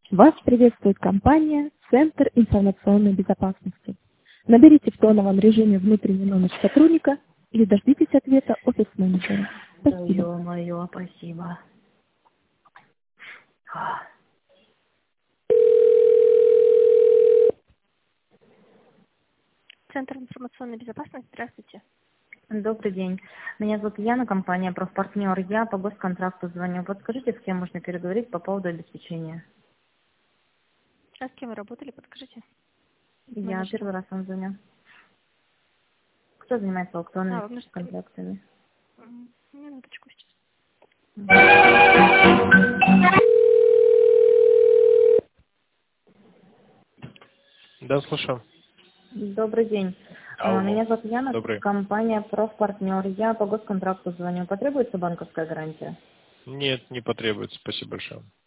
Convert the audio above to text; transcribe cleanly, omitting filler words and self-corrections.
Вас приветствует компания «Центр информационной безопасности». Наберите в тоновом режиме внутренний номер сотрудника или дождитесь ответа офис-менеджера. Спасибо. Ё-моё, спасибо. Центр информационной безопасности. Здравствуйте. Добрый день. Меня зовут Яна, компания «Профпартнер». Я по госконтракту звоню. Подскажите, с кем можно переговорить по поводу обеспечения? А с кем вы работали, подскажите? Я первый раз вам звоню. Кто занимается аукционными Вы можете... контрактами? Минуточку сейчас. Да, слушаю. Добрый день. Алло. Меня зовут Яна, Добрый. компания «Профпартнер». Я по госконтракту звоню. Потребуется банковская гарантия? Нет, не потребуется. Спасибо большое.